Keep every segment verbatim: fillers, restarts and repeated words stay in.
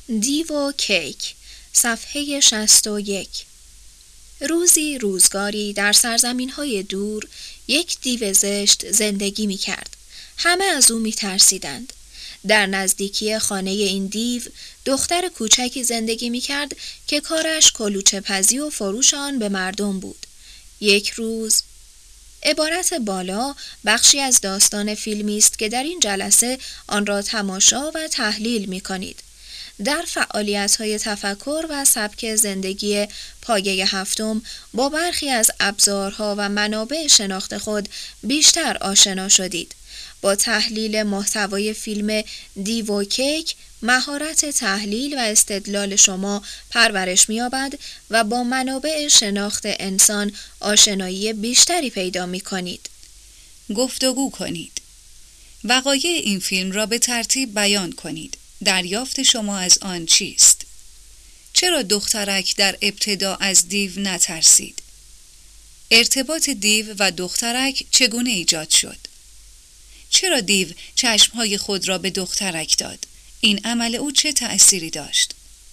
دیو و کیک، صفحه شصت و یک. روزی روزگاری در سرزمین‌های دور یک دیو زشت زندگی می‌کرد. همه از او می‌ترسیدند. در نزدیکی خانه این دیو دختر کوچکی زندگی می‌کرد که کارش کلوچه پزی و فروش آن به مردم بود. یک روز عبارت بالا بخشی از داستان فیلمی است که در این جلسه آن را تماشا و تحلیل می‌کنید. در فعالیت‌های تفکر و سبک زندگی پایه هفتم با برخی از ابزارها و منابع شناخت خود بیشتر آشنا شدید. با تحلیل محتوای فیلم دیو و کیک مهارت تحلیل و استدلال شما پرورش می‌یابد و با منابع شناخت انسان آشنایی بیشتری پیدا می‌کنید. گفتگو کنید. وقایع این فیلم را به ترتیب بیان کنید. دریافت شما از آن چیست؟ چرا دخترک در ابتدا از دیو نترسید؟ ارتباط دیو و دخترک چگونه ایجاد شد؟ چرا دیو چشمهای خود را به دخترک داد؟ این عمل او چه تأثیری داشت؟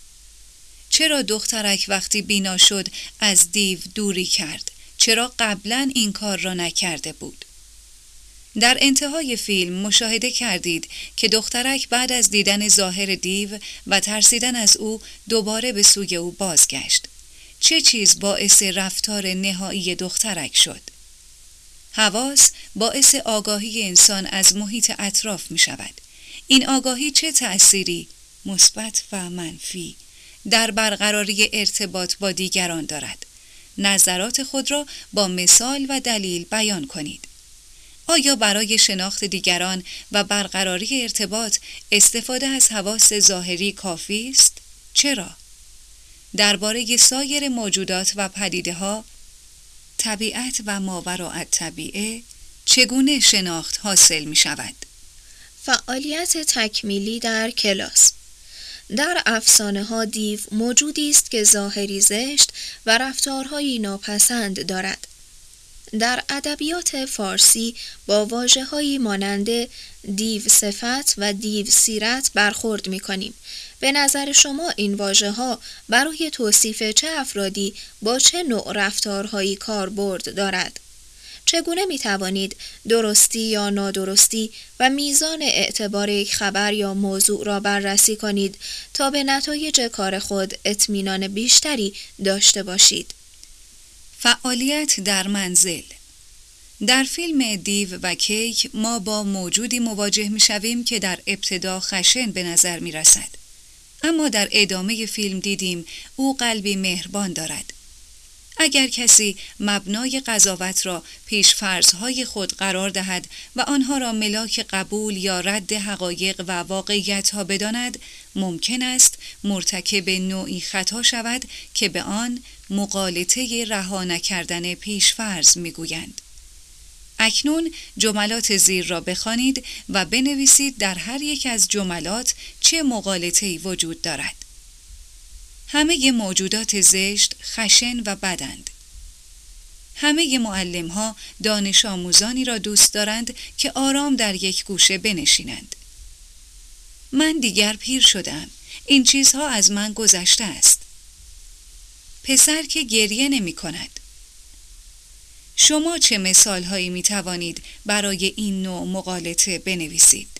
چرا دخترک وقتی بینا شد از دیو دوری کرد؟ چرا قبلا این کار را نکرده بود؟ در انتهای فیلم مشاهده کردید که دخترک بعد از دیدن ظاهر دیو و ترسیدن از او دوباره به سوی او بازگشت. چه چیز باعث رفتار نهایی دخترک شد؟ حواس باعث آگاهی انسان از محیط اطراف می شود. این آگاهی چه تأثیری مثبت و منفی در برقراری ارتباط با دیگران دارد؟ نظرات خود را با مثال و دلیل بیان کنید. آیا برای شناخت دیگران و برقراری ارتباط استفاده از حواس ظاهری کافی است؟ چرا؟ درباره سایر موجودات و پدیده‌ها، طبیعت و ماوراءالطبیعه چگونه شناخت حاصل می شود؟ فعالیت تکمیلی در کلاس. در افسانه ها دیو موجودی است که ظاهری زشت و رفتارهایی ناپسند دارد. در ادبیات فارسی با واژه‌هایی مانند دیو صفت و دیو سیرت برخورد می‌کنیم. به نظر شما این واژه‌ها برای توصیف چه افرادی با چه نوع رفتارهایی کاربرد دارد؟ چگونه می‌توانید درستی یا نادرستی و میزان اعتبار یک خبر یا موضوع را بررسی کنید تا به نتایج کار خود اطمینان بیشتری داشته باشید؟ فعالیت در منزل. در فیلم دیو و کیک ما با موجودی مواجه می شویم که در ابتدا خشن به نظر می رسد. اما در ادامه فیلم دیدیم او قلبی مهربان دارد. اگر کسی مبنای قضاوت را پیش فرضهای خود قرار دهد و آنها را ملاک قبول یا رد حقایق و واقعیت ها بداند، ممکن است مرتکب نوعی خطا شود که به آن مغالطه رها نکردن پیش فرض میگویند. اکنون جملات زیر را بخوانید و بنویسید در هر یک از جملات چه مغالطه‌ای وجود دارد. همه موجودات زشت خشن و بدند. همه معلم‌ها دانش آموزانی را دوست دارند که آرام در یک گوشه بنشینند. من دیگر پیر شدم. این چیزها از من گذشته است. پسر که گریه نمی کند. شما چه مثالهایی می توانید برای این نوع مغالطه بنویسید؟